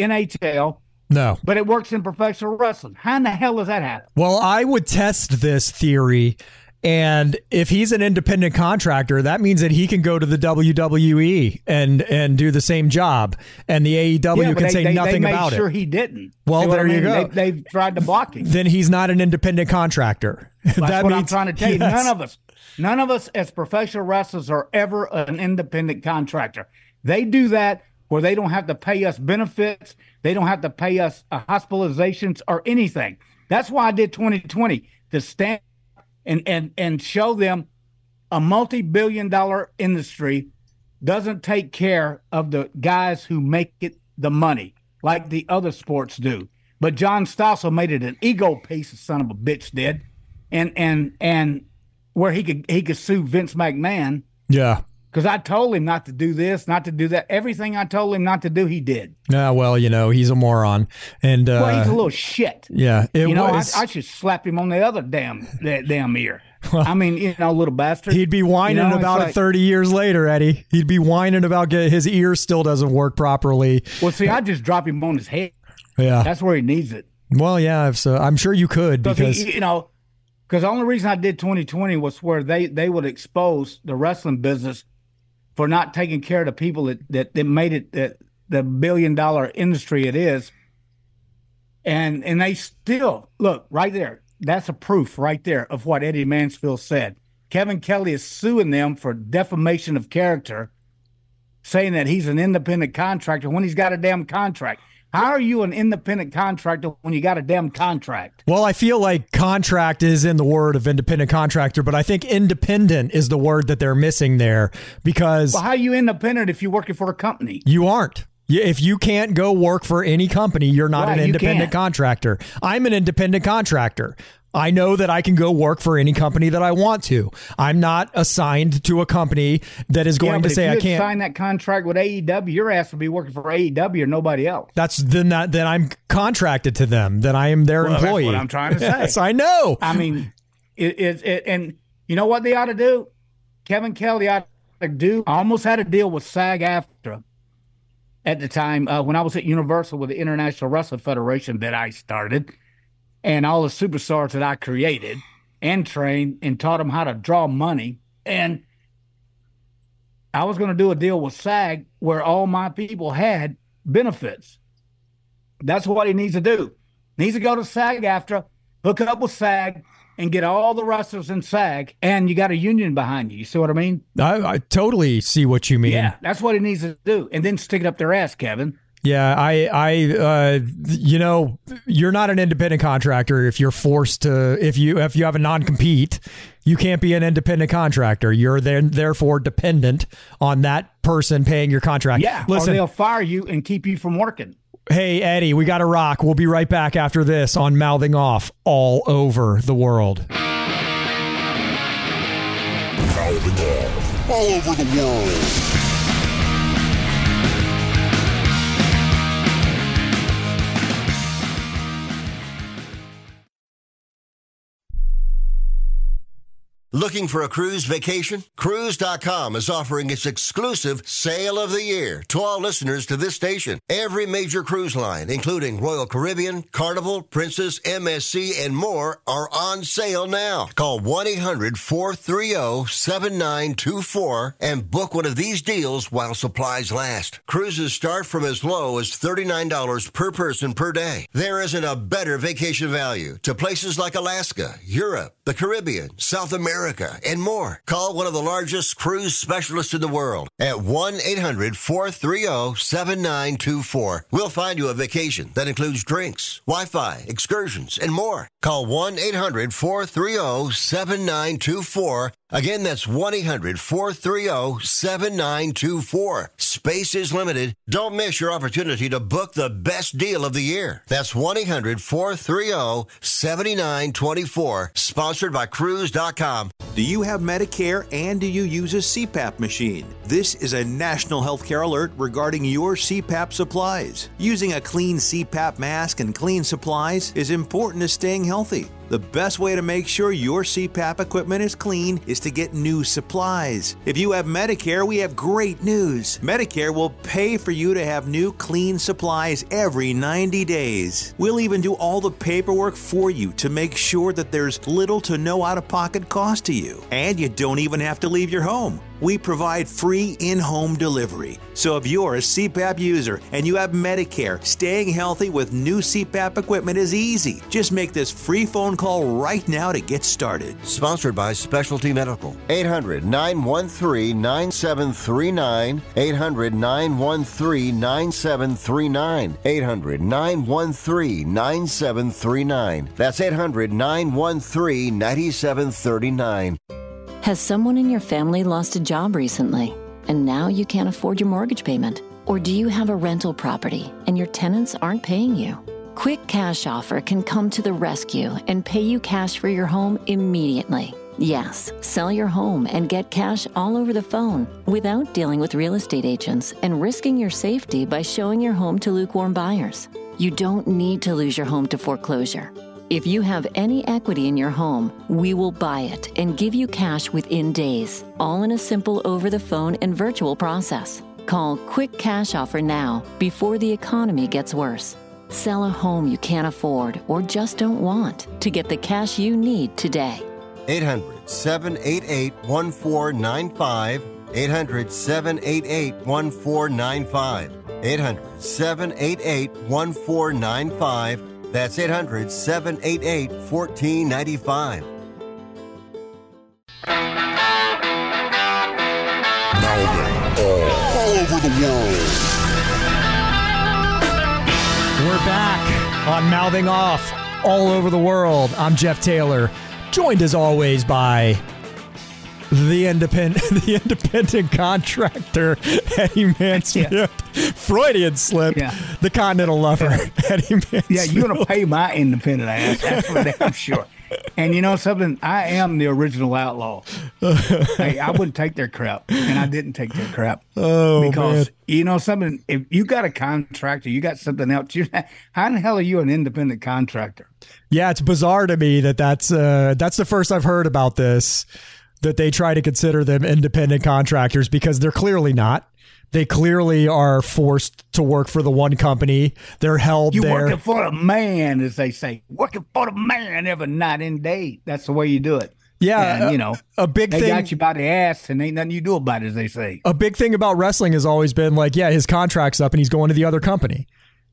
L. No. But it works in professional wrestling. How in the hell does that happen? Well, I would test this theory, and if he's an independent contractor, that means that he can go to the W W E and and do the same job, and the A E W yeah, can they, say they, nothing they made about sure it. he didn't. Well, See what there I mean? you go. They, they've tried to block him. Then he's not an independent contractor. That's that what means, I'm trying to tell you. yes. None of us, none of us as professional wrestlers are ever an independent contractor. They do that where they don't have to pay us benefits. They don't have to pay us uh, hospitalizations or anything. That's why I did twenty twenty, to stand and, and, and show them a multi-billion dollar industry doesn't take care of the guys who make it the money like the other sports do. But John Stossel made it an ego piece, the son of a bitch did. And and and where he could he could sue Vince McMahon. Yeah. Because I told him not to do this, not to do that. Everything I told him not to do, he did. Yeah, well, you know, he's a moron. And uh, well, he's a little shit. Yeah. It you know, was, I, I should slap him on the other damn that damn ear. Well, I mean, you know, little bastard. He'd be whining you know, about like, it thirty years later, Eddie. He'd be whining about get, his ear still doesn't work properly. Well, see, I just drop him on his head. Yeah. That's where he needs it. Well, yeah, so I'm sure you could because he, you know, because the only reason I did twenty twenty was where they, they would expose the wrestling business for not taking care of the people that, that, that made it the, the billion dollar industry it is. And and they still, look, right there, that's a proof right there of what Eddie Mansfield said. Kevin Kelly is suing them for defamation of character, saying that he's an independent contractor when he's got a damn contract. How are you an independent contractor when you got a damn contract? Well, I feel like contract is in the word of independent contractor, but I think independent is the word that they're missing there because... Well, how are you independent if you're working for a company? You aren't. If you can't go work for any company, you're not right, an independent contractor. I'm an independent contractor. I know that I can go work for any company that I want to. I'm not assigned to a company that is going yeah, to say I can't sign that contract with A E W. Your ass will be working for A E W or nobody else. That's then that then I'm contracted to them. Then I am their well, employee. That's what I'm trying to say. Yes, I know. I mean, it is it, it, and you know what they ought to do? Kevin Kelly ought to do. I almost had a deal with SAG-AFTRA at the time uh, when I was at Universal with the International Wrestling Federation that I started. And all the superstars that I created and trained and taught them how to draw money. And I was going to do a deal with SAG where all my people had benefits. That's what he needs to do. He needs to go to SAG-AFTRA, hook up with SAG, and get all the wrestlers in SAG, and you got a union behind you. You see what I mean? I, I totally see what you mean. Yeah, that's what he needs to do. And then stick it up their ass, Kevin. Yeah, I, I, uh, you know, you're not an independent contractor if you're forced to, if you, if you have a non-compete, you can't be an independent contractor. You're then therefore dependent on that person paying your contract. Yeah, listen, or they'll fire you and keep you from working. Hey, Eddie, we got to rock. We'll be right back after this on Mouthing Off all over the world. Mouthing Off all over the world. Looking for a cruise vacation? Cruise dot com is offering its exclusive Sale of the Year to all listeners to this station. Every major cruise line, including Royal Caribbean, Carnival, Princess, M S C, and more, are on sale now. Call one eight hundred four three zero seven nine two four and book one of these deals while supplies last. Cruises start from as low as thirty-nine dollars per person per day. There isn't a better vacation value to places like Alaska, Europe, the Caribbean, South America, and more. Call one of the largest cruise specialists in the world at one eight hundred four three zero seven nine two four. We'll find you a vacation that includes drinks, Wi-Fi, excursions, and more. Call one eight hundred four three zero seven nine two four. Again, that's one eight hundred four three zero seven nine two four. Space is limited. Don't miss your opportunity to book the best deal of the year. That's one eight hundred four three zero seven nine two four. Sponsored by Cruise dot com. Do you have Medicare and do you use a C PAP machine? This is a national healthcare alert regarding your C PAP supplies. Using a clean C PAP mask and clean supplies is important to staying healthy. The best way to make sure your C PAP equipment is clean is to get new supplies. If you have Medicare, we have great news. Medicare will pay for you to have new clean supplies every ninety days. We'll even do all the paperwork for you to make sure that there's little to no out-of-pocket cost to you. And you don't even have to leave your home. We provide free in-home delivery. So if you're a C PAP user and you have Medicare, staying healthy with new C PAP equipment is easy. Just make this free phone call right now to get started. Sponsored by Specialty Medical. eight hundred nine one three nine seven three nine. eight hundred nine one three nine seven three nine. eight hundred nine one three nine seven three nine. That's eight hundred nine one three nine seven three nine. Has someone in your family lost a job recently, and now you can't afford your mortgage payment? Or do you have a rental property and your tenants aren't paying you? Quick Cash Offer can come to the rescue and pay you cash for your home immediately. Yes, sell your home and get cash all over the phone without dealing with real estate agents and risking your safety by showing your home to lukewarm buyers. You don't need to lose your home to foreclosure. If you have any equity in your home, we will buy it and give you cash within days, all in a simple over-the-phone and virtual process. Call Quick Cash Offer now before the economy gets worse. Sell a home you can't afford or just don't want to get the cash you need today. eight hundred seven eight eight one four nine five. eight hundred seven eight eight one four nine five. eight hundred seven eight eight one four nine five. That's eight hundred seven eight eight one four nine five. Now then, all, all over the world. We're back on Mouthing Off all over the world. I'm Jeff Taylor, joined as always by the independent, the independent contractor, Eddie Mansfield. Yeah. Freudian slip. Yeah. The Continental Lover, yeah. Eddie Mansfield. Yeah, you're going to pay my independent ass. That's for damn sure. And you know something? I am the original outlaw. Hey, I wouldn't take their crap, and I didn't take their crap. Oh, because, man. you know something? If you got a contractor, you got something else. You're not, how in the hell are you an independent contractor? Yeah, it's bizarre to me that that's, uh, that's the first I've heard about this, that they try to consider them independent contractors, because they're clearly not. They clearly are forced to work for the one company. They're held You're there. You're working for the man, as they say. Working for the man every night and day. That's the way you do it. Yeah. And, you know, a big they thing. got you by the ass and ain't nothing you do about it, as they say. A big thing about wrestling has always been like, yeah, his contract's up and he's going to the other company.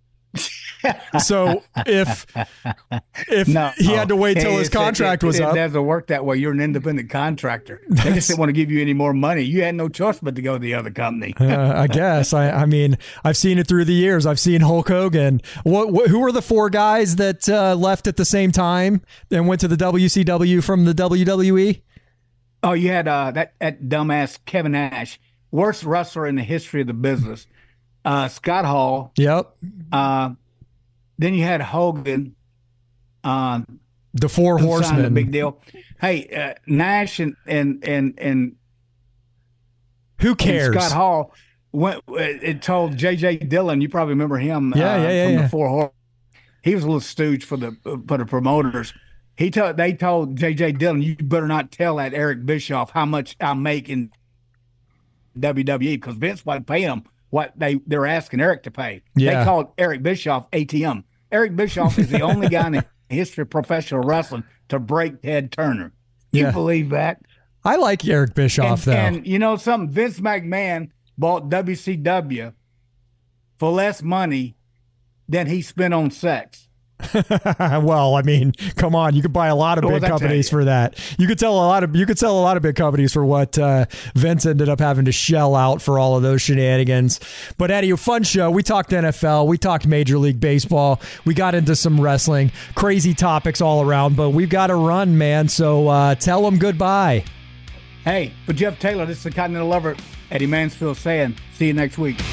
So if if no, he had to wait till his contract it, it, was it, up. It doesn't work that way. You're an independent contractor. They just didn't want to give you any more money. You had no choice but to go to the other company. uh, I guess. I, I mean, I've seen it through the years. I've seen Hulk Hogan. What, what, who were the four guys that uh, left at the same time and went to the W C W from the W W E? Oh, you had uh, that, that dumbass Kevin Nash, worst wrestler in the history of the business. Uh, Scott Hall. Yep. Uh, Then you had Hogan. Uh, the Four Horsemen. A big deal. Hey, uh, Nash and and and and who cares? And Scott Hall went. It told J J Dillon. You probably remember him. Yeah, uh, yeah, yeah. From yeah. the Four Horsemen. He was a little stooge for the for the promoters. He told they told J J Dillon, you better not tell that Eric Bischoff how much I make in W W E because Vince wasn't paying him what they they're asking Eric to pay. Yeah. They called Eric Bischoff A T M. Eric Bischoff is the only guy in the history of professional wrestling to break Ted Turner. You Yeah. believe that? I like Eric Bischoff, and, though. And you know something? Vince McMahon bought W C W for less money than he spent on sex. Well, I mean, come on, you could buy a lot of What big was I companies telling for that. You could tell a lot of you could sell a lot of big companies for what uh, Vince ended up having to shell out for all of those shenanigans. But Eddie, a fun show. We talked N F L, we talked Major League Baseball, we got into some wrestling, crazy topics all around. But we've got to run, man. So uh, tell them goodbye. Hey, for Jeff Taylor, this is the Continental Lover, Eddie Mansfield saying, see you next week.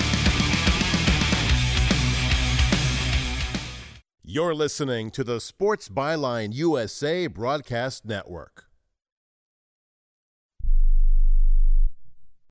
You're listening to the Sports Byline U S A Broadcast Network.